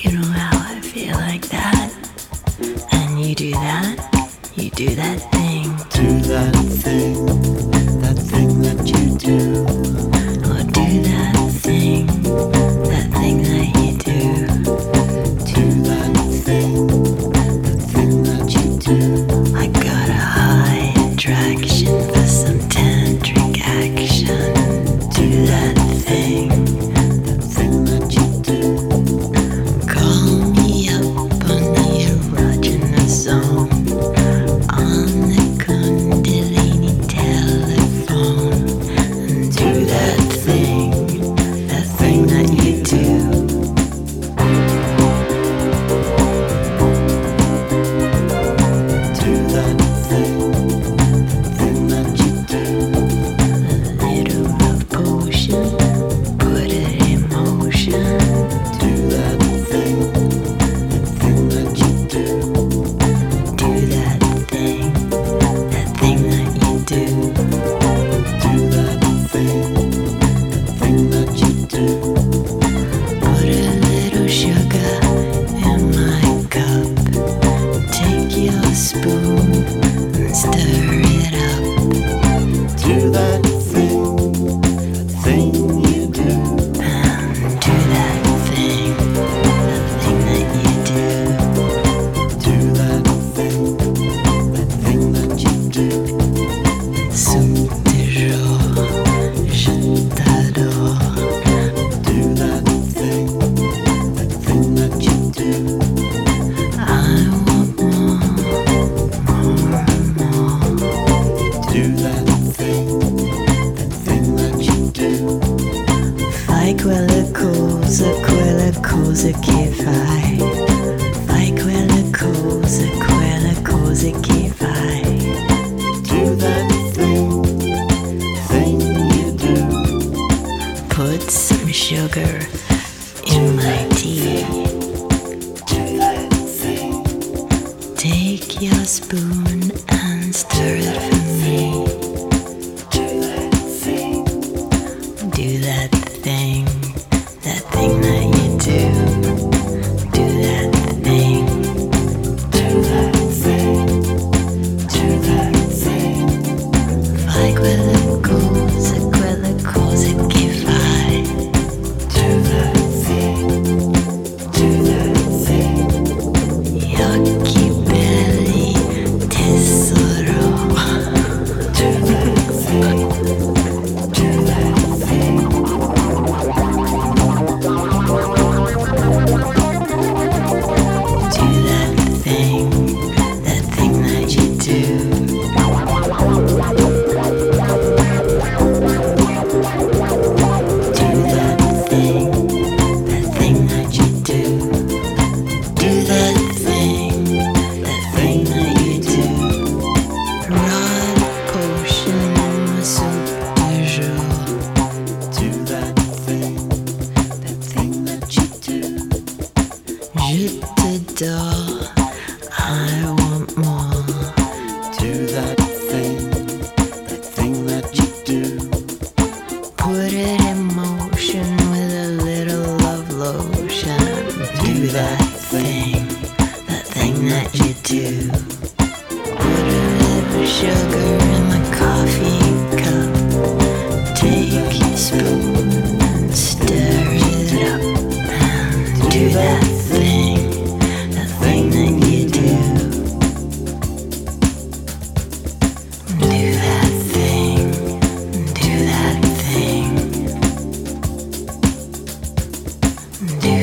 You know how I feel like that. And you do that. You do that thing. Do that thing that you do. Or do that thing that you do. Do that thing that you do. I got a high attraction for some tantric action. Do that thing that you do. Call me up on the erogenous zone. On the Kundalini telephone. And do that thing that you do. Do that thing that you do. A little of potion, put it in motion. Do that thing that you do. Do that thing that you do. Do that thing that you do. Put a little sugar in my cup. Take your spoon and stir it up. Do that thing you do. And do that thing that you do. Do that thing that you do. Sous tes jours, je t'adore. Do that thing that you do. I want more. Do that thing that you do. Fai quelle cose che fai. Fai quelle cose che fai. Do that thing you do. Put some sugar in my tea. Do that thing. Take your spoon and stir it for me. Do that thing. Do that thing that you do. Do that thing. Do that thing. Do that thing. Fai quelle cose che fai. Do that thing. Do that thing. Gli occhi belli, tesoro. Do that thing. Do that thing. Do that thing that you do. Do that thing that you do. Do that thing that you do. Rod potion in my soup du jour. Do that thing that you do. Je t'adore, I want more. Do that thing that you do. Put it in motion with a little love lotion. Do that thing that you do. Put a little sugar in my coffee cup. Take your spoon and stir it up. And do that thing that you do. Do that thing, do that thing. Do